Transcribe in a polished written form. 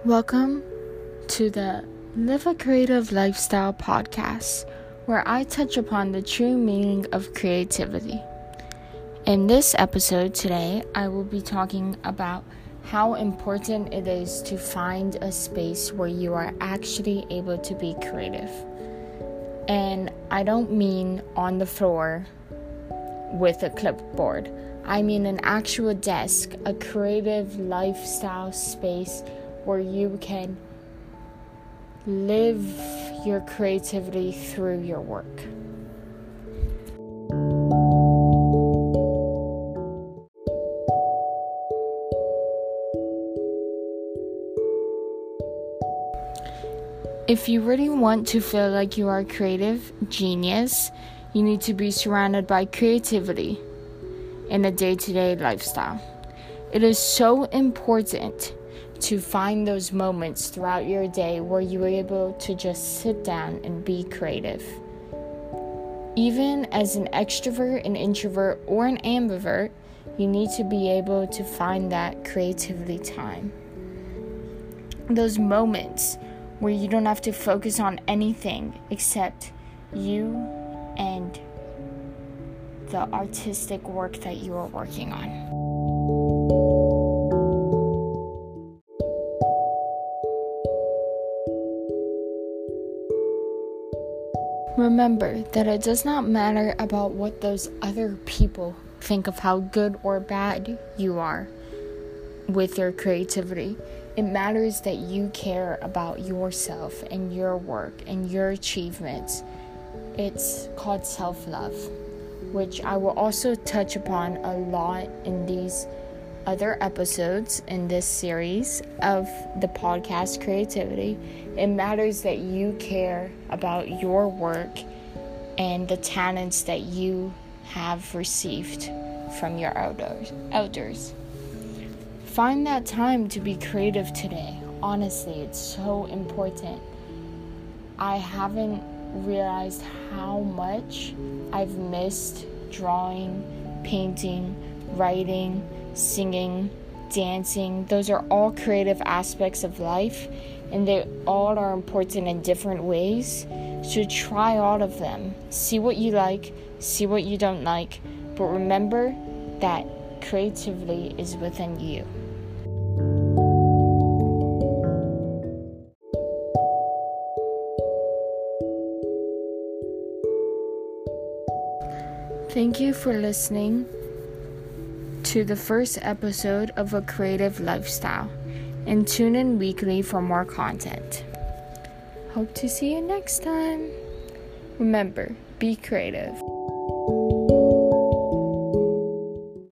Welcome to the Live a Creative Lifestyle podcast, where I touch upon the true meaning of creativity. In this episode today, I will be talking about how important it is to find a space where you are actually able to be creative. And I don't mean on the floor with a clipboard. I mean an actual desk, a creative lifestyle space where you can live your creativity through your work. If you really want to feel like you are a creative genius, you need to be surrounded by creativity in a day-to-day lifestyle. It is so important to find those moments throughout your day where you are able to just sit down and be creative. Even as an extrovert, an introvert, or an ambivert, you need to be able to find that creativity time. Those moments where you don't have to focus on anything except you and the artistic work that you are working on. Remember that it does not matter about what those other people think of how good or bad you are with your creativity. It matters that you care about yourself and your work and your achievements. It's called self-love, which I will also touch upon a lot in these other episodes in this series of the podcast Creativity. It matters that you care about your work and the talents that you have received from your elders. Find that time to be creative today. Honestly, it's so important. I haven't realized how much I've missed drawing, painting, writing, singing, dancing. Those are all creative aspects of life, and they all are important in different ways. So try all of them. See what you like, see what you don't like, but remember that creativity is within you. Thank you for listening to the first episode of A Creative Lifestyle, and tune in weekly for more content. Hope to see you next time. Remember, be creative.